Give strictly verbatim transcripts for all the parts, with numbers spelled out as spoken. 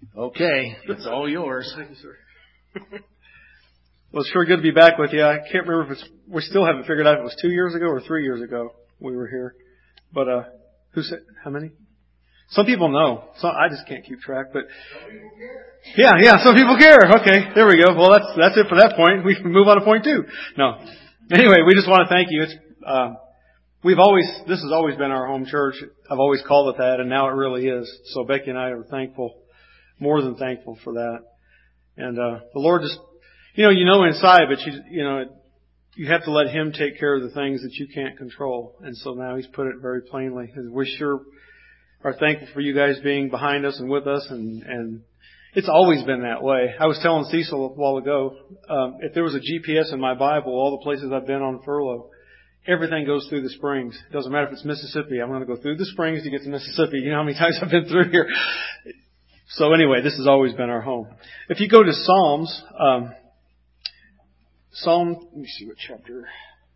Okay, it's all yours. Thank you, sir. Well, it's sure good to be back with you. I can't remember if it's, we still haven't figured out if it was two years ago or three years ago we were here. But, uh, who said, how many? Some people know. So I just can't keep track, but. Some people care. Yeah, yeah, some people care. Okay, there we go. Well, that's, that's it for that point. We can move on to point two. No. Anyway, we just want to thank you. It's, um, we've always, this has always been our home church. I've always called it that, and now it really is. So Becky and I are thankful, more than thankful for that. And, uh, the Lord just, you know, you know inside, but you, you know, you have to let Him take care of the things that you can't control. And so now He's put it very plainly. And we sure are thankful for you guys being behind us and with us. And, and it's always been that way. I was telling Cecil a while ago, um, if there was a G P S in my Bible, all the places I've been on furlough, everything goes through the Springs. It doesn't matter if it's Mississippi. I'm going to go through the Springs to get to Mississippi. You know how many times I've been through here? So anyway, this has always been our home. If you go to Psalms, um, Psalm, let me see what chapter.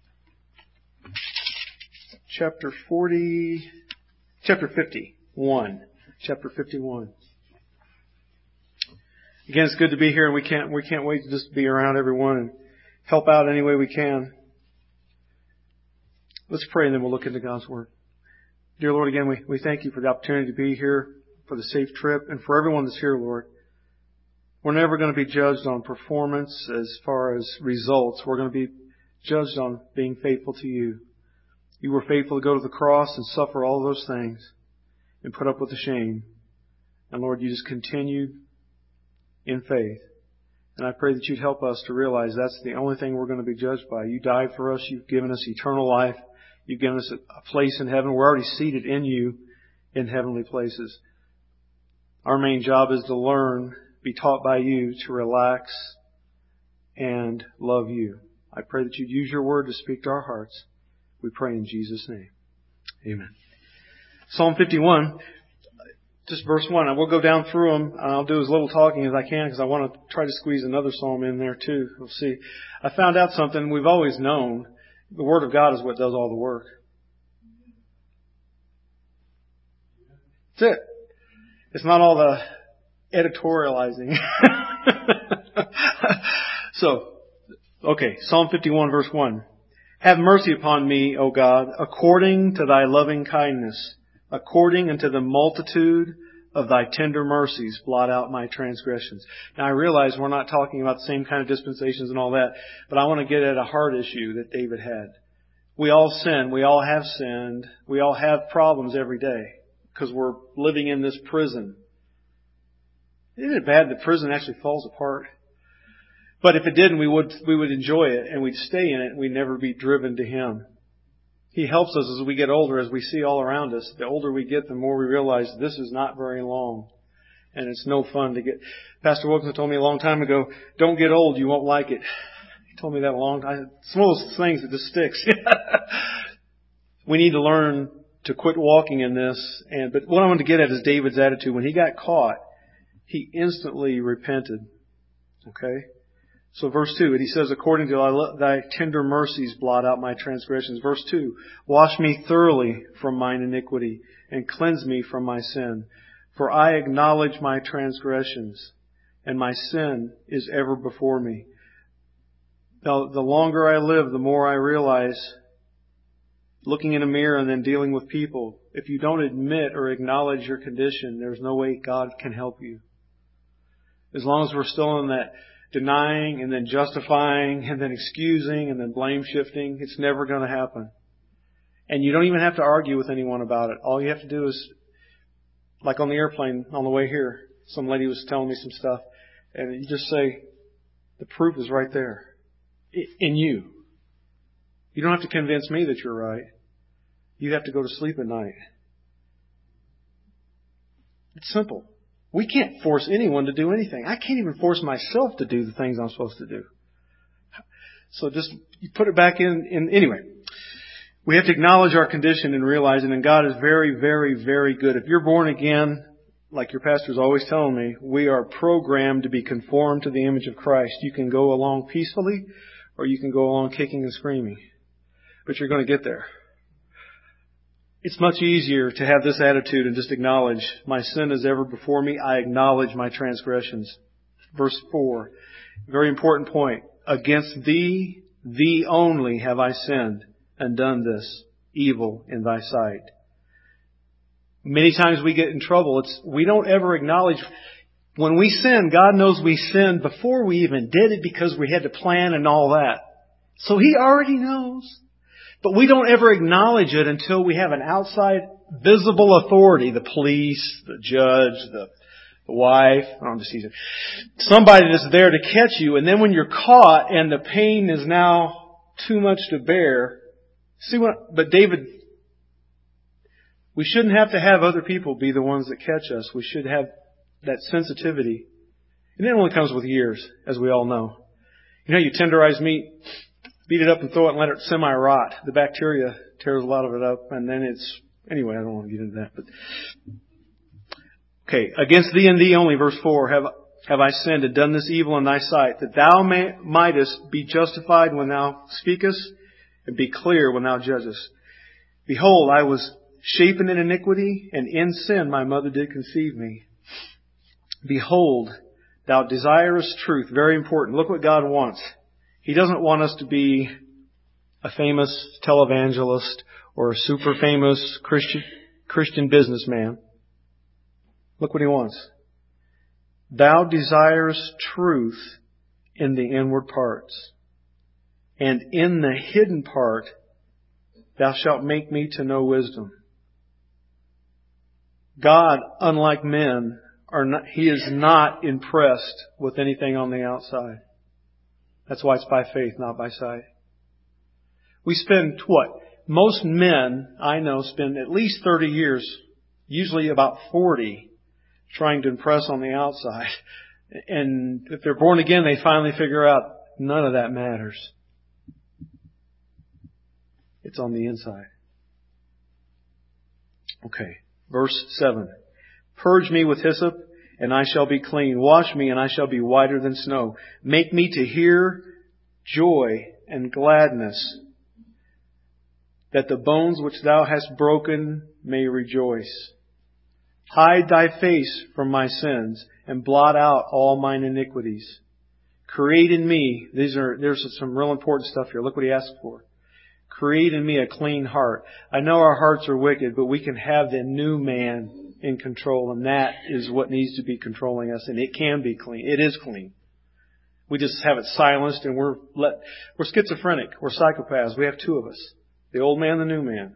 Chapter forty, chapter fifty-one. Chapter fifty-one. Again, it's good to be here, and we can't we can't wait to just be around everyone and help out any way we can. Let's pray, and then we'll look into God's Word. Dear Lord, again, we, we thank You for the opportunity to be here, for the safe trip, and for everyone that's here, Lord. We're never going to be judged on performance as far as results. We're going to be judged on being faithful to You. You were faithful to go to the cross and suffer all those things and put up with the shame. And Lord, You just continued in faith. And I pray that You'd help us to realize that's the only thing we're going to be judged by. You died for us. You've given us eternal life. You've given us a place in heaven. We're already seated in You in heavenly places. Our main job is to learn, be taught by You, to relax and love You. I pray that You'd use Your Word to speak to our hearts. We pray in Jesus' name. Amen. Psalm fifty-one, just verse one. I will go down through them. I'll do as little talking as I can because I want to try to squeeze another psalm in there too. We'll see. I found out something we've always known. The Word of God is what does all the work. That's it. It's not all the editorializing. So, okay, Psalm fifty-one verse one. Have mercy upon me, O God, according to Thy loving kindness, according unto the multitude of Thy tender mercies, blot out my transgressions. Now I realize we're not talking about the same kind of dispensations and all that, but I want to get at a heart issue that David had. We all sin. We all have sinned. We all have problems every day because we're living in this prison. Isn't it bad that prison actually falls apart? But if it didn't, we would we would enjoy it and we'd stay in it and we'd never be driven to Him. He helps us as we get older, as we see all around us. The older we get, the more we realize this is not very long. And it's no fun to get... Pastor Wilkinson told me a long time ago, don't get old, you won't like it. He told me that a long time. It's one of those things that just sticks. We need to learn to quit walking in this. And But what I want to get at is David's attitude. When he got caught, he instantly repented. Okay? So verse two, and he says, according to Thy tender mercies, blot out my transgressions. Verse two, wash me thoroughly from mine iniquity and cleanse me from my sin. For I acknowledge my transgressions, and my sin is ever before me. Now, the longer I live, the more I realize, looking in a mirror and then dealing with people, if you don't admit or acknowledge your condition, there's no way God can help you. As long as we're still in that denying and then justifying and then excusing and then blame shifting, it's never going to happen. And you don't even have to argue with anyone about it. All you have to do is, like on the airplane on the way here, some lady was telling me some stuff, and you just say, the proof is right there. In you. You don't have to convince me that you're right. You have to go to sleep at night. It's simple. We can't force anyone to do anything. I can't even force myself to do the things I'm supposed to do. So just you put it back in, in anyway. We have to acknowledge our condition and realize it, and God is very, very, very good. If you're born again, like your pastor's always telling me, we are programmed to be conformed to the image of Christ. You can go along peacefully, or you can go along kicking and screaming. But you're going to get there. It's much easier to have this attitude and just acknowledge, my sin is ever before me. I acknowledge my transgressions. Verse four, very important point. Against thee, thee only have I sinned and done this evil in thy sight. Many times we get in trouble. It's, we don't ever acknowledge. When we sin, God knows we sinned before we even did it because we had to plan and all that. So He already knows. But we don't ever acknowledge it until we have an outside visible authority, the police, the judge, the, the wife, I'm just using somebody that's there to catch you. And then when you're caught and the pain is now too much to bear, see what, but David, we shouldn't have to have other people be the ones that catch us. We should have that sensitivity. And it only comes with years, as we all know. You know, you tenderize meat, beat it up and throw it and let it semi-rot. The bacteria tears a lot of it up, and then it's... Anyway, I don't want to get into that. But okay, against thee and thee only, verse four, have, have I sinned and done this evil in thy sight, that thou may, mightest be justified when thou speakest, and be clear when thou judgest. Behold, I was shapen in iniquity, and in sin my mother did conceive me. Behold, thou desirest truth. Very important. Look what God wants. He doesn't want us to be a famous televangelist or a super famous Christian, Christian businessman. Look what He wants. Thou desirest truth in the inward parts, and in the hidden part thou shalt make me to know wisdom. God, unlike men, are not, He is not impressed with anything on the outside. That's why it's by faith, not by sight. We spend what? Most men I know spend at least thirty years, usually about forty, trying to impress on the outside. And if they're born again, they finally figure out none of that matters. It's on the inside. Okay, verse seven. Purge me with hyssop, and I shall be clean. Wash me, and I shall be whiter than snow. Make me to hear joy and gladness, that the bones which thou hast broken may rejoice. Hide thy face from my sins, and blot out all mine iniquities. Create in me, these are, there's some real important stuff here. Look what he asks for. Create in me a clean heart. I know our hearts are wicked, but we can have the new man in control, and that is what needs to be controlling us, and it can be clean. It is clean. We just have it silenced, and we're let, we're schizophrenic. We're psychopaths. We have two of us. The old man, the new man.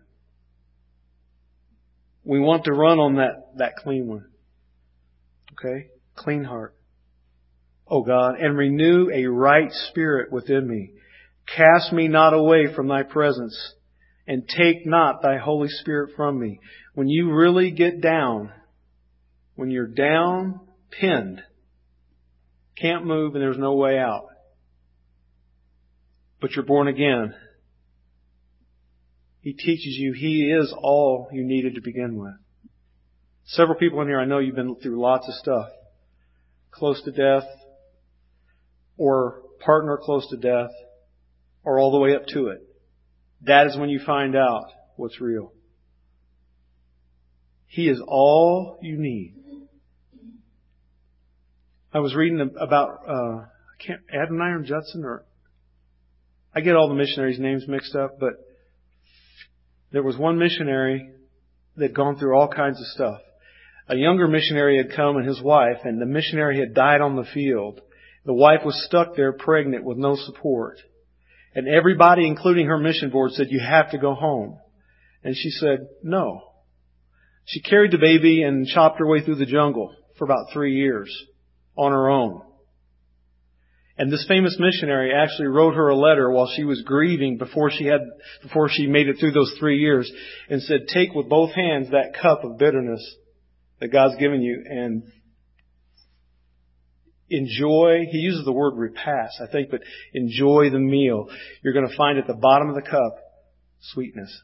We want to run on that, that clean one. Okay? Clean heart. Oh God, and renew a right spirit within me. Cast me not away from thy presence, and take not thy Holy Spirit from me. When you really get down, when you're down, pinned, can't move and there's no way out, but you're born again, He teaches you He is all you needed to begin with. Several people in here, I know you've been through lots of stuff. Close to death, or partner close to death, or all the way up to it. That is when you find out what's real. He is all you need. I was reading about, uh, I can't, Adoniram Judson, or, I get all the missionaries' names mixed up, but there was one missionary that had gone through all kinds of stuff. A younger missionary had come and his wife, and the missionary had died on the field. The wife was stuck there pregnant with no support. And everybody, including her mission board, said, you have to go home. And she said, no. She carried the baby and chopped her way through the jungle for about three years on her own. And this famous missionary actually wrote her a letter while she was grieving before she had, before she made it through those three years and said, take with both hands that cup of bitterness that God's given you and enjoy, he uses the word repast, I think, but enjoy the meal. You're going to find at the bottom of the cup sweetness.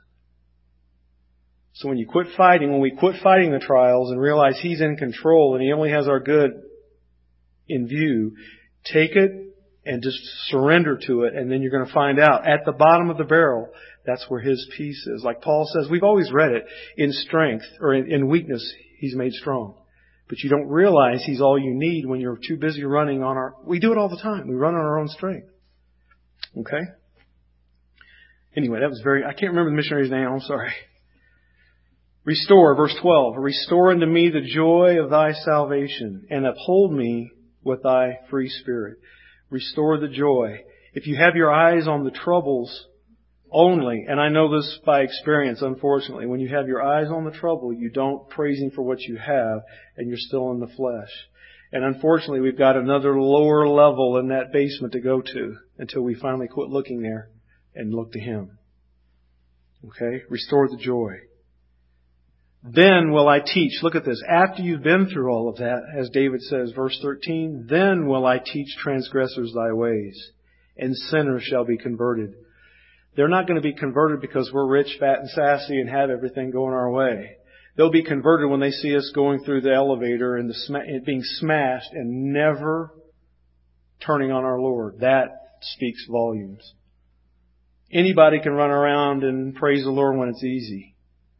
So when you quit fighting, when we quit fighting the trials and realize He's in control and He only has our good in view, take it and just surrender to it. And then you're going to find out at the bottom of the barrel, that's where His peace is. Like Paul says, we've always read it, in strength or in, in weakness, He's made strong. But you don't realize He's all you need when you're too busy running on our... We do it all the time. We run on our own strength. Okay? Anyway, that was very... I can't remember the missionary's name. I'm sorry. Restore, verse twelve. Restore unto me the joy of Thy salvation, and uphold me with Thy free spirit. Restore the joy. If you have your eyes on the troubles only, and I know this by experience, unfortunately, when you have your eyes on the trouble, you don't praise Him for what you have, and you're still in the flesh. And unfortunately, we've got another lower level in that basement to go to until we finally quit looking there and look to Him. Okay? Restore the joy. Then will I teach. Look at this. After you've been through all of that, as David says, verse thirteen, then will I teach transgressors Thy ways, and sinners shall be converted. They're not going to be converted because we're rich, fat, and sassy and have everything going our way. They'll be converted when they see us going through the elevator and, the sm- and being smashed and never turning on our Lord. That speaks volumes. Anybody can run around and praise the Lord when it's easy.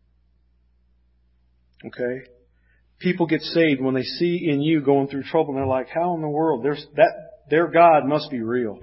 Okay? People get saved when they see in you going through trouble and they're like, how in the world? There's that, their God must be real.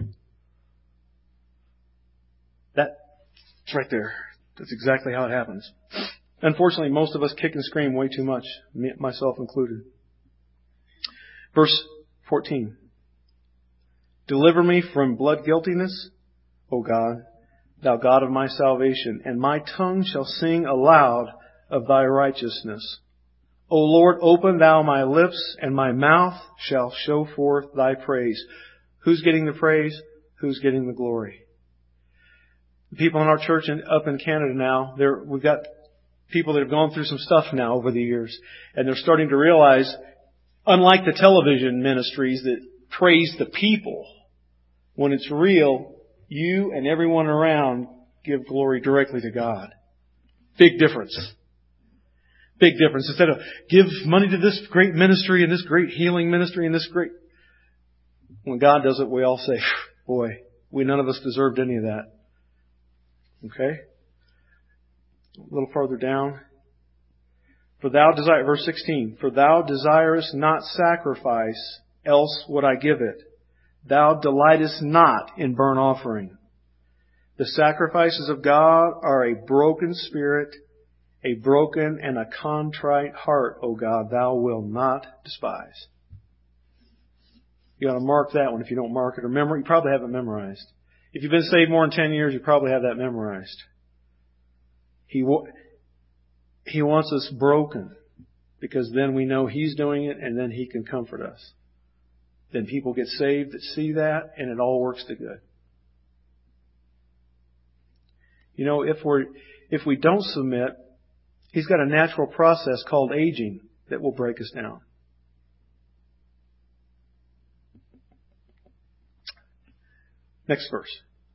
That's right there. That's exactly how it happens. Unfortunately, most of us kick and scream way too much, myself included. Verse fourteen. Deliver me from blood guiltiness, O God, Thou God of my salvation, and my tongue shall sing aloud of Thy righteousness. O Lord, open Thou my lips, and my mouth shall show forth Thy praise. Who's getting the praise? Who's getting the glory? The people in our church in, up in Canada now, we've got people that have gone through some stuff now over the years, and they're starting to realize, unlike the television ministries that praise the people, when it's real, you and everyone around give glory directly to God. Big difference. Big difference. Instead of give money to this great ministry and this great healing ministry and this great... When God does it, we all say, boy, we none of us deserved any of that. Okay? A little farther down. For thou desire, verse sixteen, for thou desirest not sacrifice, else would I give it. Thou delightest not in burnt offering. The sacrifices of God are a broken spirit, a broken and a contrite heart, O God, Thou wilt not despise. You ought to mark that one if you don't mark it. Or remember, you probably have it memorized. If you've been saved more than ten years, you probably have that memorized. He He wants us broken, because then we know He's doing it, and then He can comfort us. Then people get saved that see that, and it all works to good. You know, if we're if we don't submit, He's got a natural process called aging that will break us down. Next verse.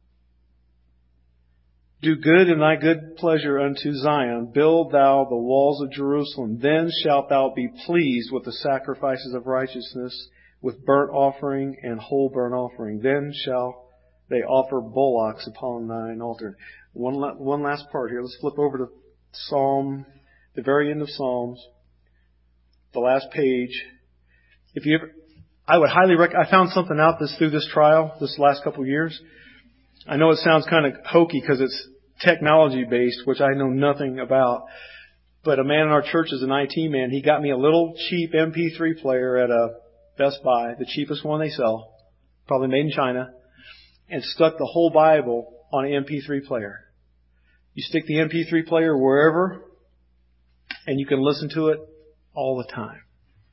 Do good in Thy good pleasure unto Zion. Build Thou the walls of Jerusalem. Then shalt Thou be pleased with the sacrifices of righteousness, with burnt offering and whole burnt offering. Then shall they offer bullocks upon Thine altar. One, one last part here. Let's flip over to Psalm, the very end of Psalms, the last page. If you ever, I would highly recommend. I found something out this through this trial this last couple of years. I know it sounds kind of hokey because it's technology based, which I know nothing about. But a man in our church is an I T man. He got me a little cheap M P three player at a Best Buy, the cheapest one they sell, probably made in China, and stuck the whole Bible on an M P three player. You stick the M P three player wherever, and you can listen to it all the time.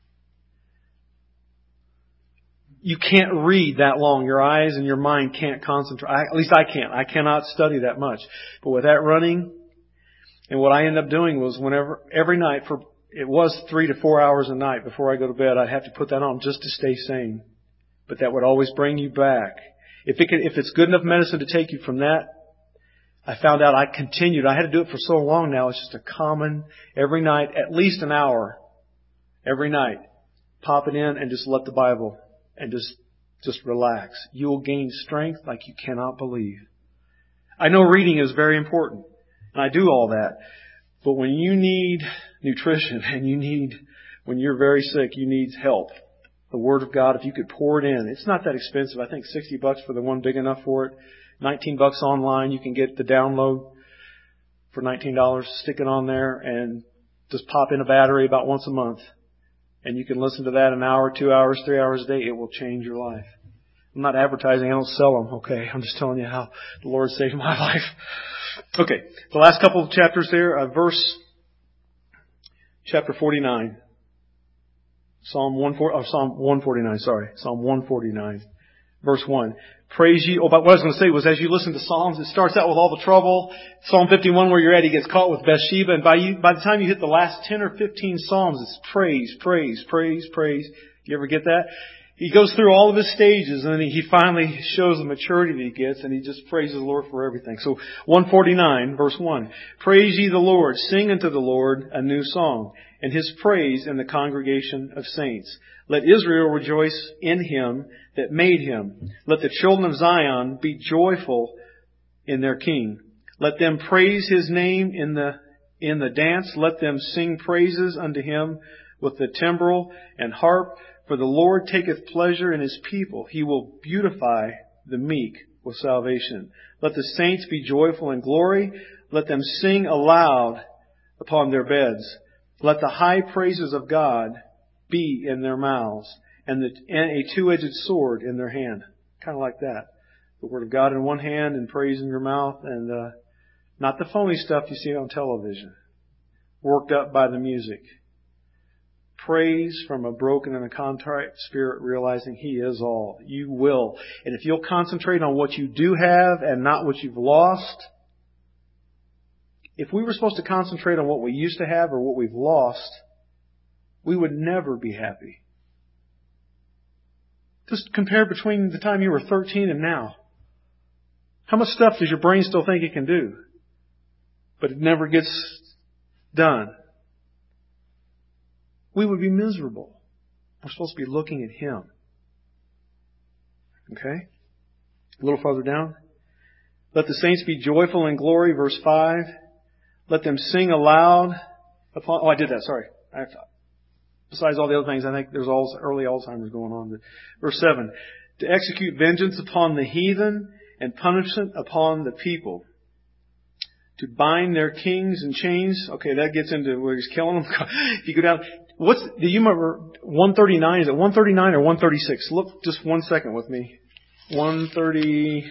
You can't read that long. Your eyes and your mind can't concentrate. I, at least I can't. I cannot study that much. But with that running, and what I ended up doing was whenever, every night for, it was three to four hours a night before I go to bed, I'd have to put that on just to stay sane. But that would always bring you back. If it could, if it's good enough medicine to take you from that, I found out I continued. I had to do it for so long now. It's just a common, every night, at least an hour, every night, pop it in and just let the Bible and just Just relax. You will gain strength like you cannot believe. I know reading is very important, and I do all that. But when you need nutrition and you need, when you're very sick, you need help. The Word of God, if you could pour it in, it's not that expensive. I think sixty bucks for the one big enough for it. nineteen bucks online. You can get the download for nineteen dollars. Stick it on there and just pop in a battery about once a month. And you can listen to that an hour, two hours, three hours a day. It will change your life. I'm not advertising. I don't sell them. Okay. I'm just telling you how the Lord saved my life. Okay. The last couple of chapters there, uh, verse, chapter forty-nine. Psalm one, oh, Psalm one forty-nine, sorry. Psalm one forty-nine, verse one. Praise ye. Oh, but what I was going to say was as you listen to Psalms, it starts out with all the trouble. Psalm fifty-one, where you're at, he gets caught with Bathsheba. And by you, by the time you hit the last ten or fifteen Psalms, it's praise, praise, praise, praise. You ever get that? He goes through all of his stages and then he finally shows the maturity that he gets and he just praises the Lord for everything. So one forty-nine, verse one. Praise ye the Lord. Sing unto the Lord a new song, and His praise in the congregation of saints. Let Israel rejoice in Him that made him. Let the children of Zion be joyful in their King. Let them praise His name in the in the dance. Let them sing praises unto Him with the timbrel and harp. For the Lord taketh pleasure in His people. He will beautify the meek with salvation. Let the saints be joyful in glory. Let them sing aloud upon their beds. Let the high praises of God be in their mouths, and, the, and a two-edged sword in their hand. Kind of like that. The Word of God in one hand and praise in your mouth, and uh, not the phony stuff you see on television, worked up by the music. Praise from a broken and a contrite spirit, realizing He is all. You will. And if you'll concentrate on what you do have and not what you've lost. If we were supposed to concentrate on what we used to have or what we've lost, we would never be happy. Just compare between the time you were thirteen and now. How much stuff does your brain still think it can do? But it never gets done. We would be miserable. We're supposed to be looking at Him. Okay? A little farther down. Let the saints be joyful in glory, verse five. Let them sing aloud upon... Oh, I did that, sorry. I have to, besides all the other things, I think there's all early Alzheimer's going on. But verse seven. To execute vengeance upon the heathen and punishment upon the people. To bind their kings in chains. Okay, that gets into where He's killing them. If you go down... What's, do you remember one thirty-nine? Is it one thirty-nine or one thirty-six? Look just one second with me. one thirty.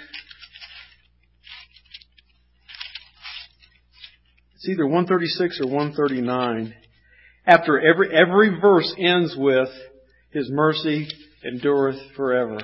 It's either one thirty-six or one thirty-nine. After every, every verse ends with His mercy endureth forever.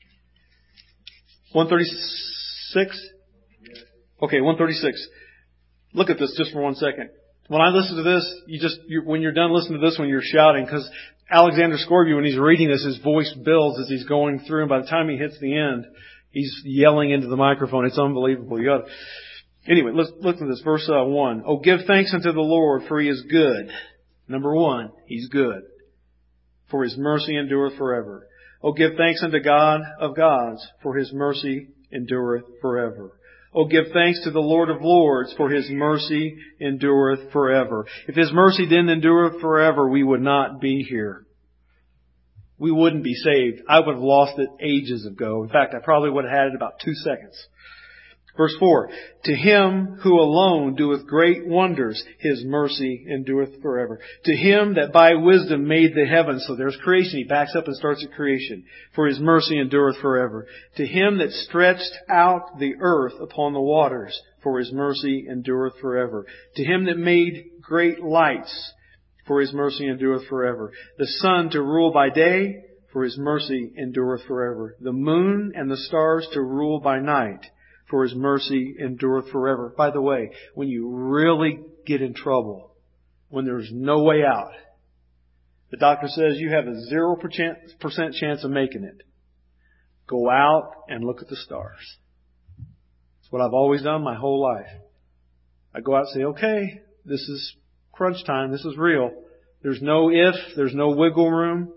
one thirty-six? Okay, one thirty-six. Look at this just for one second. When I listen to this, you just, you, when you're done listening to this, when you're shouting, because Alexander Scourby, when he's reading this, his voice builds as he's going through, and by the time he hits the end, he's yelling into the microphone. It's unbelievable. You got to, anyway, let's look at this. Verse uh, one. Oh, give thanks unto the Lord, for He is good. Number one, He's good. For His mercy endureth forever. Oh, give thanks unto God of gods, for His mercy endureth forever. Oh, give thanks to the Lord of lords, for His mercy endureth forever. If His mercy didn't endure forever, we would not be here. We wouldn't be saved. I would have lost it ages ago. In fact, I probably would have had it about two seconds. Verse four. To Him who alone doeth great wonders, His mercy endureth forever. To Him that by wisdom made the heavens. So there's creation. He backs up and starts at creation. For His mercy endureth forever. To Him that stretched out the earth upon the waters. For His mercy endureth forever. To Him that made great lights. For His mercy endureth forever. The sun to rule by day. For His mercy endureth forever. The moon and the stars to rule by night. For His mercy endureth forever. By the way, when you really get in trouble, when there's no way out, the doctor says you have a zero percent chance of making it. Go out and look at the stars. It's what I've always done my whole life. I go out and say, okay, this is crunch time. This is real. There's no if. There's no wiggle room.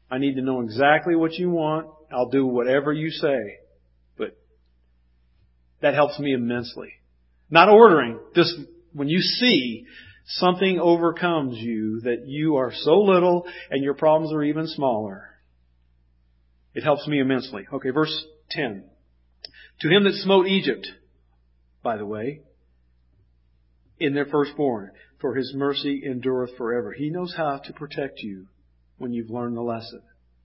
I need to know exactly what you want. I'll do whatever you say. But that helps me immensely. Not ordering. Just when you see something overcomes you that you are so little and your problems are even smaller. It helps me immensely. Okay, verse ten. To him that smote Egypt, by the way, in their firstborn, for his mercy endureth forever. He knows how to protect you when you've learned the lesson.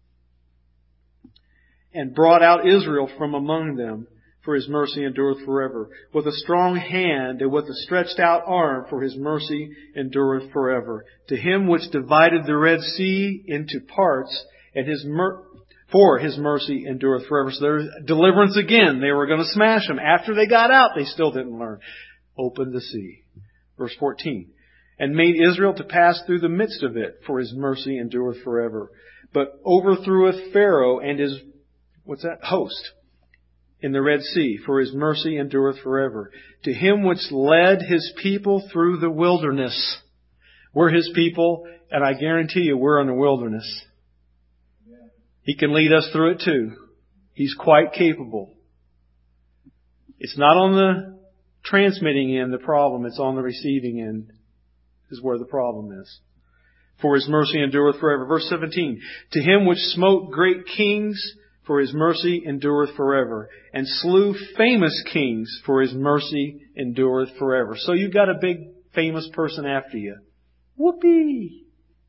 And brought out Israel from among them, for his mercy endureth forever. With a strong hand and with a stretched out arm, for his mercy endureth forever. To him which divided the Red Sea into parts, and his mer- for his mercy endureth forever. So there's deliverance again. They were going to smash them. After they got out, they still didn't learn. Opened the sea. Verse fourteen. And made Israel to pass through the midst of it, for his mercy endureth forever. But overthreweth Pharaoh and his, what's that? Host. In the Red Sea, for his mercy endureth forever. To him which led his people through the wilderness. We're his people, and I guarantee you we're in the wilderness. He can lead us through it too. He's quite capable. It's not on the transmitting end the problem, it's on the receiving end is where the problem is. For his mercy endureth forever. Verse seventeen. To him which smote great kings, for his mercy endureth forever. And slew famous kings, for his mercy endureth forever. So you've got a big famous person after you. Whoopee!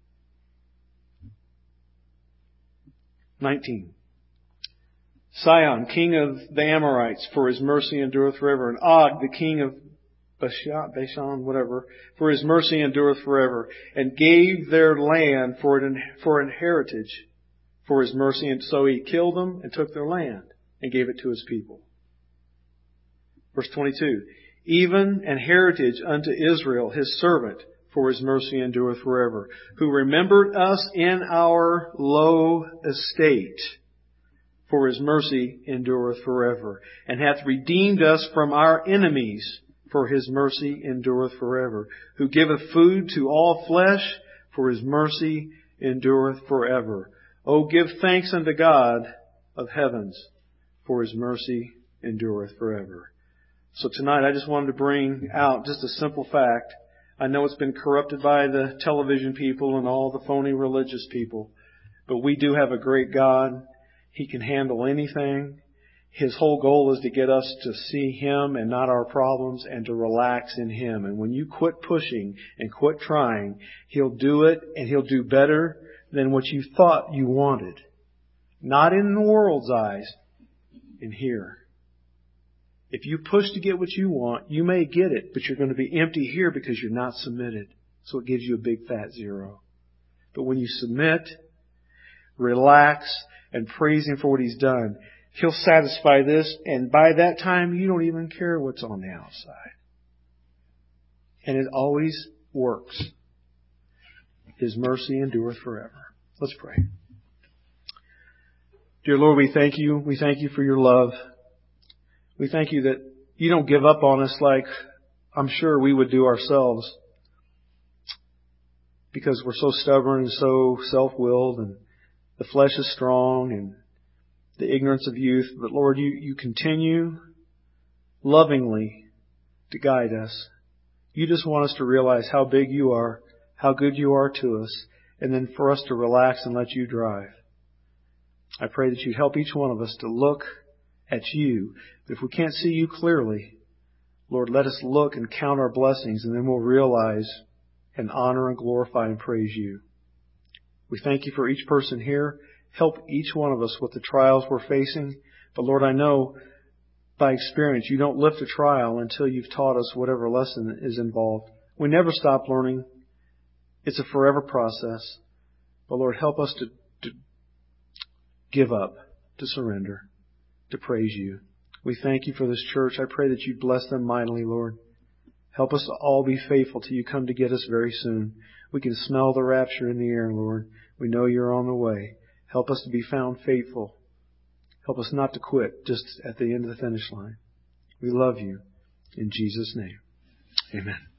nineteen. Sihon, king of the Amorites, for his mercy endureth forever. And Og, the king of Bashan, Bashan, whatever, for his mercy endureth forever. And gave their land for an, for an heritage, for his mercy. And so he killed them and took their land and gave it to his people. Verse twenty-two. Even an heritage unto Israel, his servant, for his mercy endureth forever. Who remembered us in our low estate, for his mercy endureth forever. And hath redeemed us from our enemies, for his mercy endureth forever. Who giveth food to all flesh, for his mercy endureth forever. O give thanks unto God of heavens, for his mercy endureth forever. So tonight I just wanted to bring out just a simple fact. I know it's been corrupted by the television people and all the phony religious people, but we do have a great God. He can handle anything. His whole goal is to get us to see Him and not our problems and to relax in Him. And when you quit pushing and quit trying, He'll do it, and He'll do better than what you thought you wanted. Not in the world's eyes, in here. If you push to get what you want, you may get it, but you're going to be empty here because you're not submitted. So it gives you a big fat zero. But when you submit, relax, and praise Him for what He's done, He'll satisfy this, and by that time, you don't even care what's on the outside. And it always works. His mercy endureth forever. Let's pray. Dear Lord, we thank You. We thank You for Your love. We thank You that You don't give up on us like I'm sure we would do ourselves, because we're so stubborn and so self-willed, and the flesh is strong, and the ignorance of youth. But Lord, You, you continue lovingly to guide us. You just want us to realize how big You are, how good You are to us, and then for us to relax and let You drive. I pray that You'd help each one of us to look at You. But if we can't see You clearly, Lord, let us look and count our blessings, and then we'll realize and honor and glorify and praise You. We thank You for each person here. Help each one of us with the trials we're facing. But Lord, I know by experience You don't lift a trial until You've taught us whatever lesson is involved. We never stop learning. It's a forever process. But Lord, help us to, to give up, to surrender, to praise You. We thank You for this church. I pray that You bless them mightily, Lord. Help us to all be faithful till You come to get us very soon. We can smell the rapture in the air, Lord. We know You're on the way. Help us to be found faithful. Help us not to quit just at the end of the finish line. We love You. In Jesus' name, amen.